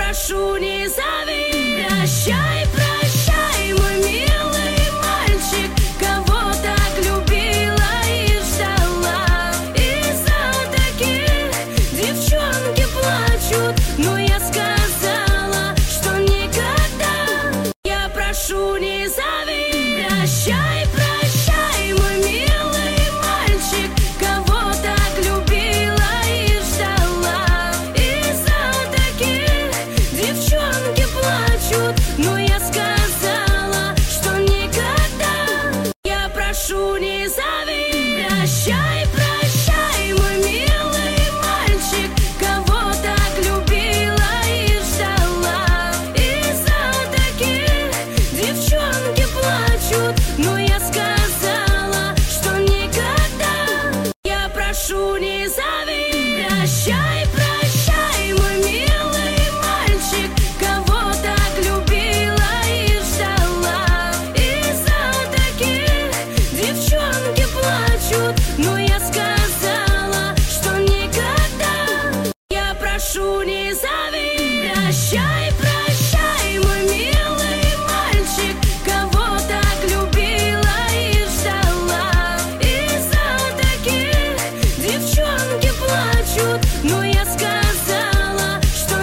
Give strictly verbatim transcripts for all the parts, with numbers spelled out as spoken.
прошу, не зови. Прощай, прощай, мой милый мальчик, кого так любила и ждала. Из-за таких девчонки плачут, но я сказала, что никогда. Я прошу, не зови. Прощай, прощай, мой милый мальчик, кого так любила и ждала. Из-за таких девчонки плачут, но я сказала, что никогда. Я прошу, не зови. Прощай, прощай, мой милый мальчик, кого так любила и ждала. Из-за таких девчонки плачут, но я сказала, что никогда. Я прошу, не зови. Прощай, прощай, мой милый мальчик, кого так любила и ждала. Из-за таких девчонки плачут, но я сказала, что никогда. Я прошу, не зови. Прощай, прощай, мой милый мальчик, кого так любила и ждала. Из-за таких девчонки плачут, но я сказала, что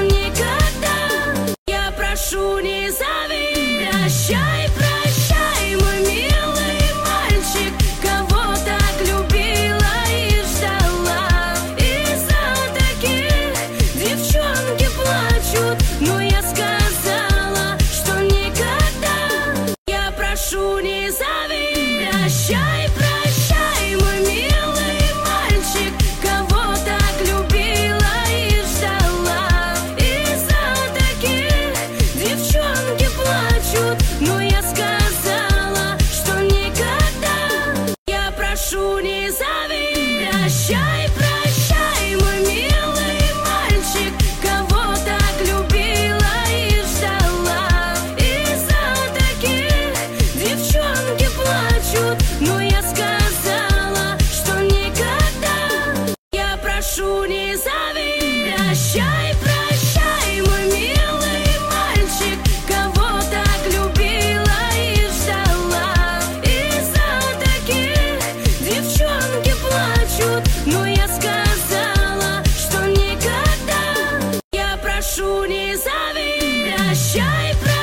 никогда. Я прошу, не зови. Прощай, прощай, мой милый мальчик, кого так любила и ждала. Из-за таких девчонки плачут, но я сказала, что никогда. Я прошу, не зови. Прощай, прощай, мой милый мальчик, кого так любила и ждала. Из-за таких девчонки плачут, но я сказала, что никогда. Я прошу, не зови. Прощай, прощай, мой милый мальчик, кого так любила и ждала. Из-за таких девчонки плачут, но я сказала, что никогда. Я прошу, не зови. Прощай, прощай, мой милый мальчик, кого так любила и ждала. Из-за таких девчонки плачут, но я сказала, что никогда. Я прошу, не зови. Прощай, прощай.